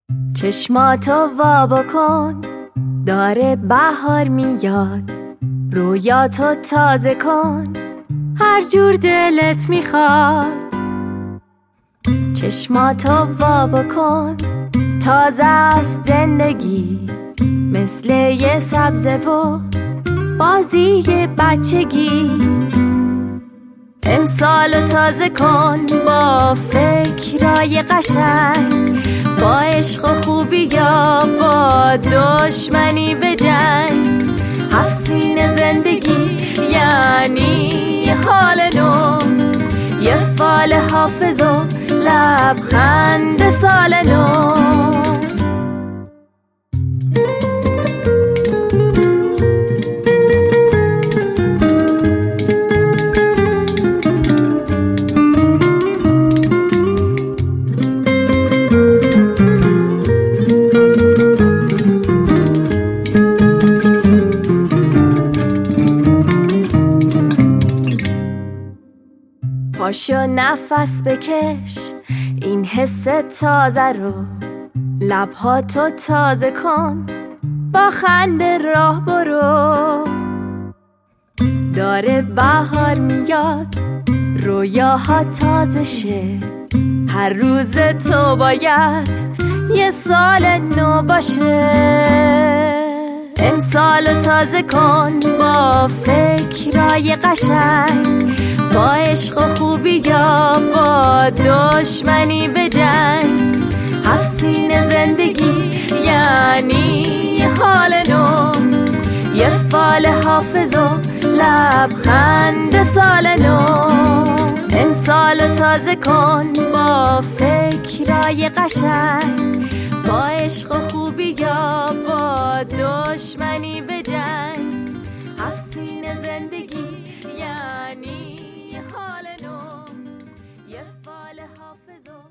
چشماتو وا بکن، داره بهار میاد. رویاتو تازه کن، هر جور دلت میخواد. چشماتو وا بکن، تازه است زندگی، مثل یه سبزه و بازی بچگی. امسالو تازه کن با فکرای قشنگ، با عشق و خوبی یا با دشمنی به جنگ. 7 سین زندگی یعنی حال نو، یه فال حافظ و لبخند سال نو. پاشو نفس بکش، این حس تازه رو، لبهاتو تازه کن، با خنده راه برو. داره بهار میاد، رویاها تازه شه، هر روز تو باید یه سال نو باشه. امسالو تازه کن با فکرای قشنگ، با عشق و خوبی یا با دشمنی به جنگ. 7 سین زندگی یعنی حال نو، یه فال حافظ و لبخند سال نو. امسالو تازه کن با فکرای قشنگ، با عشق و خوبی یا با دشمنی به جنگ. 7 سین زندگی یعنی حال نو، یه فال حافظ و